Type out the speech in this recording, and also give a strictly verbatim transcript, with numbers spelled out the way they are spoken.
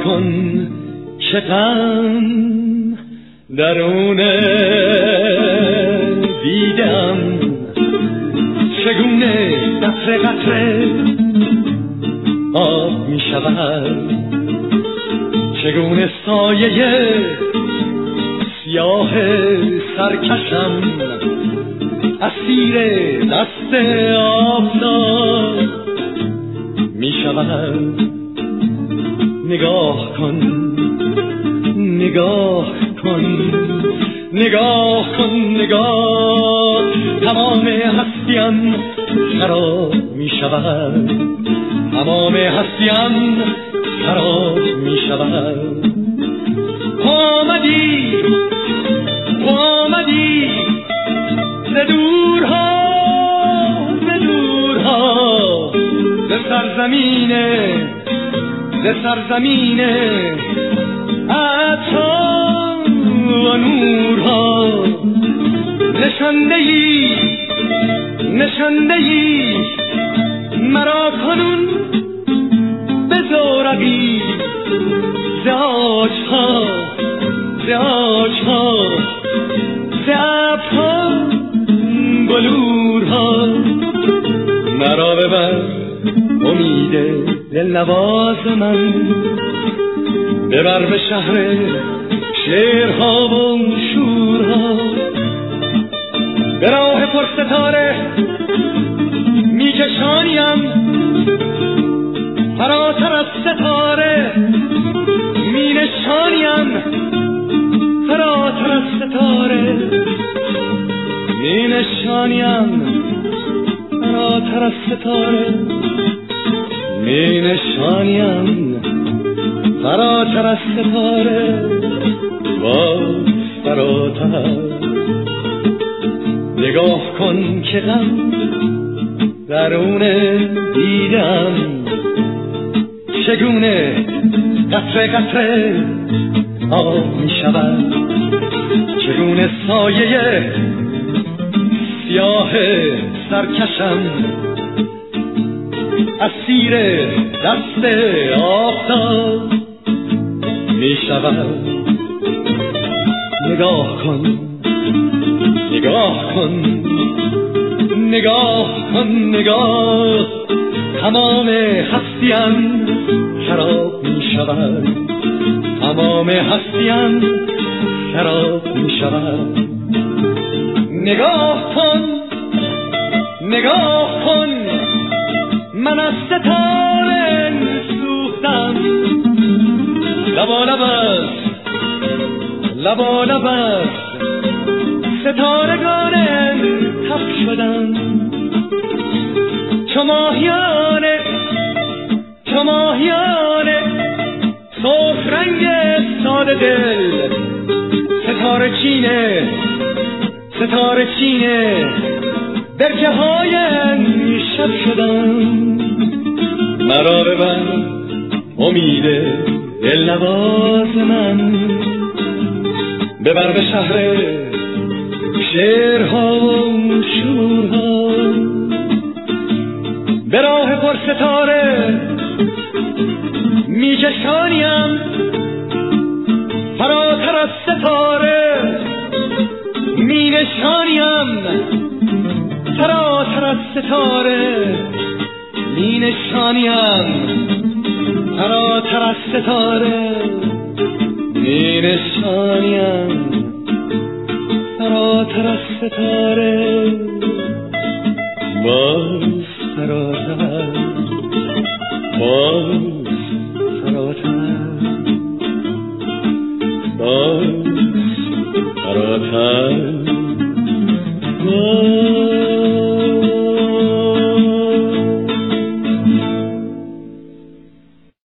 کن که غم درون دیدم، چگونه قطره قطره آب می شود، چگونه سایه سیاه سرکشم اسیر دست آفتاب می شود. نگاه کن نگاه کن نگاه کن نگاه، تمام هستیم خراب می شود، تمام هستیم خراب می شود. آمدی آمدی ز دورها ز دورها ز سرزمین ز سرزمین عطا و نورها، نشاندهی نشاندهی مرا کنون به زورقی ز آجها ز آجها ز ابرها بلورها. مرا ببر امید دلنواز من، ببر به شهر شعرها و شورها، به راه پرستاره می کشانیم، فراتر از ستاره می نشانیم، فراتر از ستاره می نشانیم، فراتر از ستاره می نشانیم، فراتر از ستاره باز فراتر. نگاه کن که غم درون دیدم، چگونه قطره قطره آب می شود، چگونه سایه سیاه سرکشم اسیر دست آفتاب می شود. نگاه کن نگاه کن نگاه کن نگاه، تمام هستیم خراب می شود، تمام هستیم خراب می شود. نگاه کن نگاه کن من از ستاره سوختم، لبالب است لبالب است ستارگان تب شدن، چو ماهیانه چو ماهیانه سرخ رنگ ساده دل، ستاره چینه ستاره چینه برکه های شب شدن. مرا ببر امید دلنواز من، ببر به شهر شعرها و شورها، به راه پر ستاره می کشانیم، فراتر از ستاره می نشانیم، فراتر از ستاره می نشانیم، فراتر از ستاره می نشانیم، فراتر از ستاره باز فراتر باز فراتر باز فراتر.